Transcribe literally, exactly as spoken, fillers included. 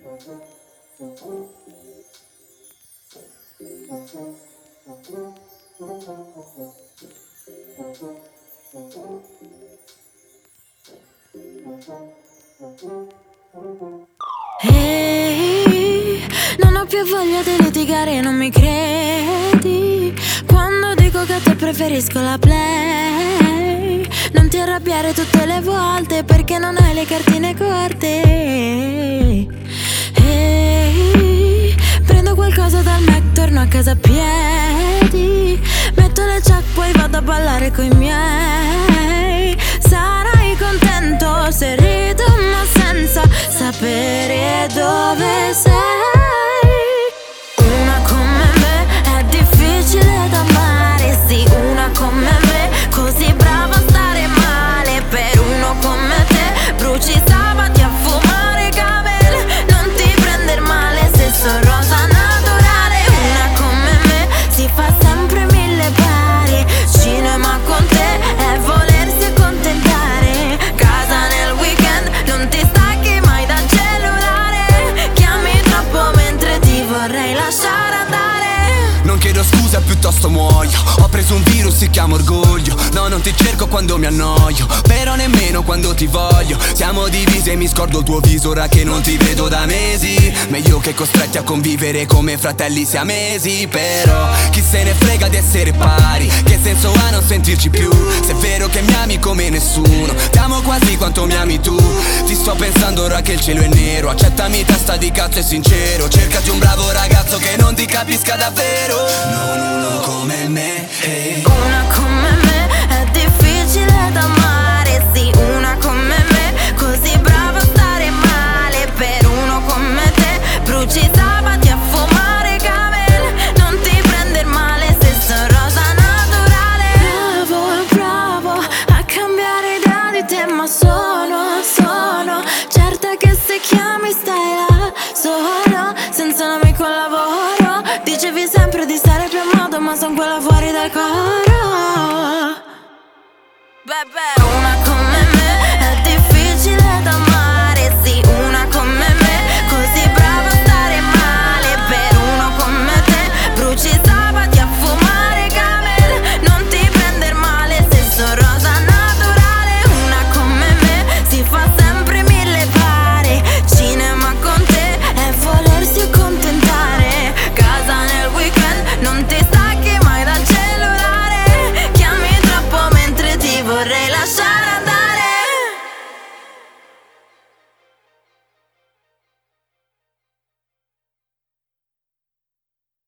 Ehi, non ho più voglia di litigare, non mi credi quando dico che a te preferisco la play. Non ti arrabbiare tutte le volte perché non hai le cartine corte. Ehi, prendo qualcosa dal Mac, torno a casa a piedi, metto le ciak, poi vado a ballare coi miei. Sarai contento se rido ma senza sapere dove sei. Una come me è difficile da amare, sì, una come me così brava a stare male. Per uno come te bruci sabati a fumare camel, non ti prender male se sono rosa naturale. Una come me si fa sempre mille pari, cinema con te è volersi accontentare, casa nel weekend non ti stacchi mai dal cellulare, chiami troppo mentre ti vorrei lasciare andare. Non chiedo scusa, piuttosto muoio. Ho preso un virus, si chiama orgoglio. No, non ti cerco quando mi annoio, però nemmeno quando ti voglio. Siamo divisi e mi scordo il tuo viso ora che non ti vedo da mesi. Meglio che costretti a convivere come fratelli siamesi. Però chi se ne frega di essere pari, che senso ha non sentirci più? Se è vero che mi ami come nessuno, ti amo quasi quanto mi ami tu. Ti sto pensando ora che il cielo è nero, accettami testa di cazzo e sincero. Cercati un bravo ragazzo che non ti capisca davvero. Non uno come me, hey. Una come me è difficile da amare, sì, una come me così brava a stare male. Per uno come te bruci sabati a fumare camel, non ti prender male se sono rosa naturale. Bravo, bravo a cambiare idea di te, ma sono, sono certa che se chiami stai là solo, senza un amico al lavoro. Dicevi sempre di stare più a modo, ma son quella fuori dal coro. Beh, beh.